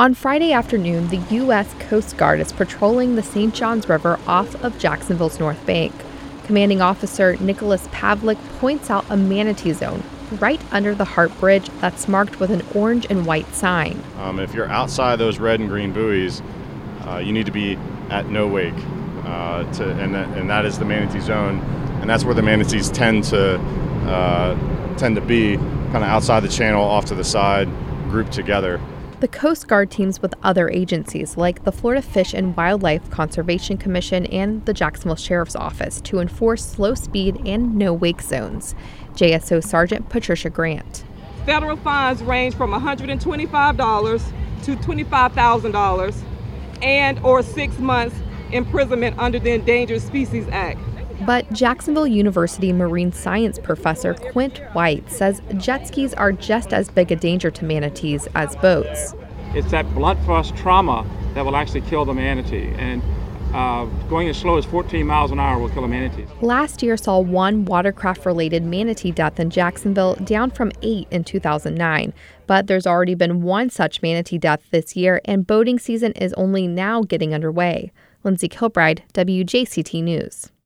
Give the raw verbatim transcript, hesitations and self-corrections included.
On Friday afternoon, the U S Coast Guard is patrolling the Saint Johns River off of Jacksonville's North Bank. Commanding Officer Nicholas Pavlik points out a manatee zone right under the Hart Bridge that's marked with an orange and white sign. Um, if you're outside those red and green buoys, uh, you need to be at no wake, uh, to, and, that, and that is the manatee zone, and that's where the manatees tend to uh, tend to be, kind of outside the channel, off to the side, grouped together. The Coast Guard teams with other agencies like the Florida Fish and Wildlife Conservation Commission and the Jacksonville Sheriff's Office to enforce slow speed and no wake zones. J S O Sergeant Patricia Grant. Federal fines range from one hundred twenty-five dollars to twenty-five thousand dollars and or six months imprisonment under the Endangered Species Act. But Jacksonville University marine science professor Quint White says jet skis are just as big a danger to manatees as boats. It's that blunt force trauma that will actually kill the manatee, and uh, going as slow as fourteen miles an hour will kill a manatee. Last year saw one watercraft-related manatee death in Jacksonville, down from eight in two thousand nine. But there's already been one such manatee death this year, and boating season is only now getting underway. Lindsay Kilbride, W J C T News.